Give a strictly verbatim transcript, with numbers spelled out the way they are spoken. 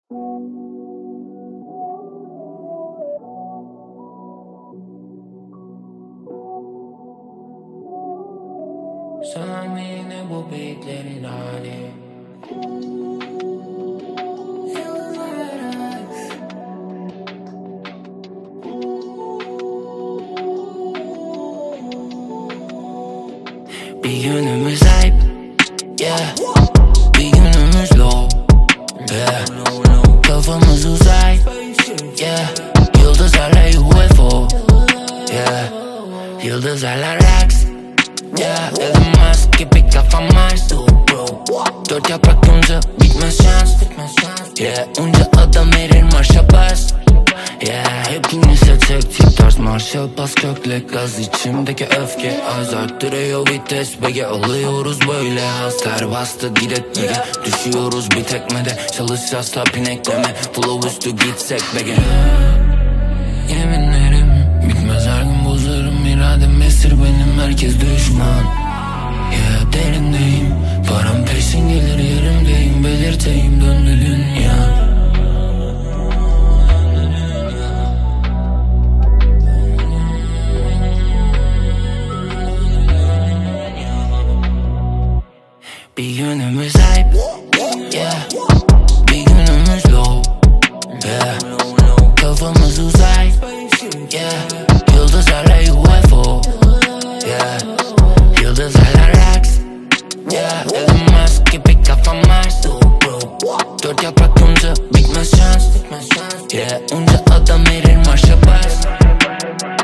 Sen yine bu beatlerin hali. Bir günümüz hype, yeah. Bir günümüz low, yeah. Kafamız uzay, yeah. Yıldızlarla U F O, yeah. Yıldızlarla Rex, yeah. Elon Musk gibi kafam Mars, dört yaprak yonca bitmez şans, yeah. Onca adam verir marşa bas, yeah. Hepinize tek tip tarz marşa bas, kökle gaz, içimdeki öfke az arttırıyor vites. Bege alıyoruz böyle az, ter bastı gidet bege. Düşüyoruz bir tekmede, çalışacağız ta pinekleme. Flow üstü gitsek bege. Yeminlerim bitmez, her gün bozarım iradem esir benim, herkes düşman. Yeah, derindeyim, param peşin gelir yerimdeyim, belirteyim döndü dünya. Bir günümüz hype, yeah. Bir günümüz low, yeah. Kafamız uzay, yeah. Yıldızlarla U F O, yeah. Yıldızlarla Rex, yeah. Elon Musk gibi kafam Mars, dört yaprak yonca bitmez şans, yeah. Onca adam verir marşa bas.